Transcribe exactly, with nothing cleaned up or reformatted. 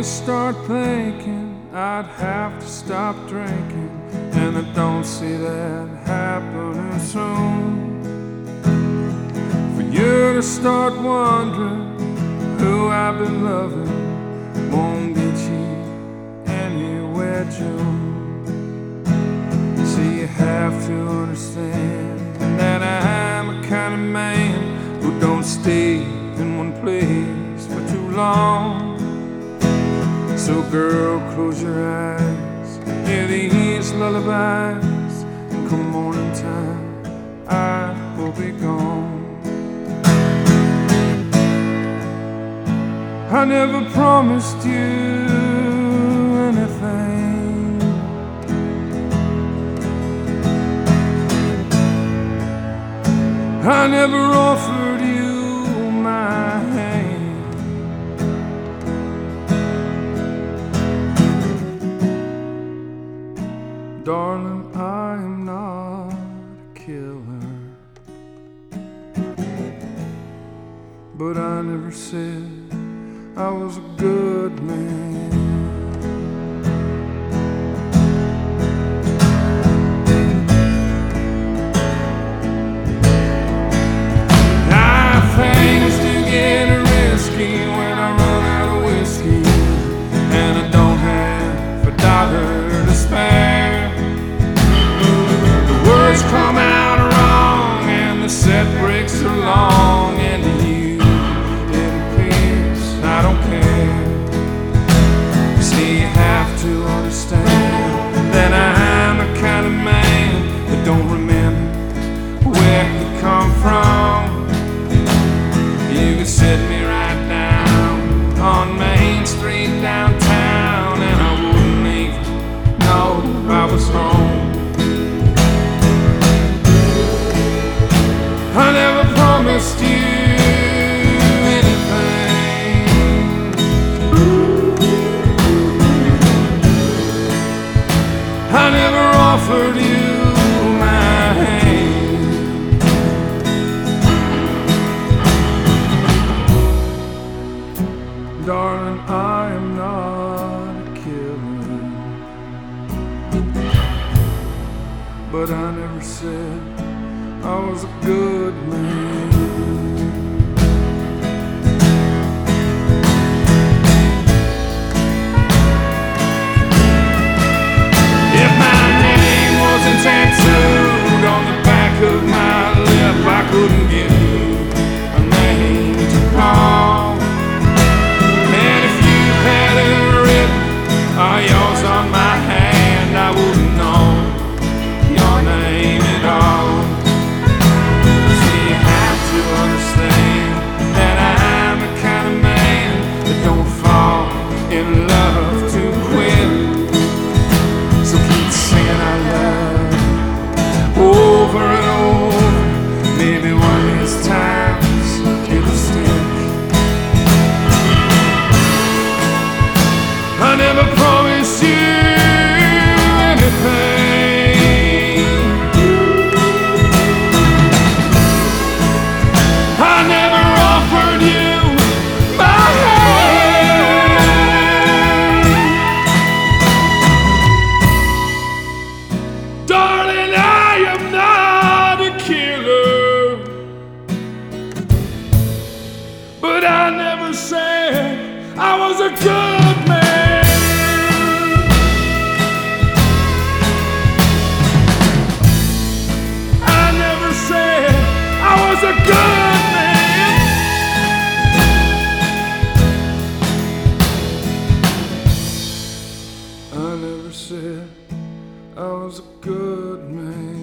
to start thinking I'd have to stop drinking, and I don't see that happening soon. For you to start wondering who I've been loving won't get you anywhere, June. See, you have to understand that I'm a kind of man who don't stay in one place for too long. So girl, close your eyes, hear these lullabies, and come morning time, I will be gone. I never promised you anything, I never offered you my hand. Darling, I am not a killer, but I never said I was a good man. Now things do get risky when I run out of whiskey, and I don't have a dollar to spare. The words come out wrong and the set breaks are long, and to you I don't care. See, you have to understand that I'm the kind of man that don't remember where you come from. You could set me right down on Main Street downtown, and I wouldn't even know I was home. I never promised you I never offered you my hand. Darling, I am not a killer, but I never said I was a good man. Tattooed on the back of my lip, I couldn't give you a name to call. And if you had a written or yours on my hand, I wouldn't know your name at all. So you have to understand that I'm the kind of man that don't fall in love too quick. So keep singing our love over and over, maybe one of these times it'll stick. I never promised you anything, I never offered you my hand. Darling, I am not a killer, but I never said I was a good man. I never said I was a good man. I never said I was a good man.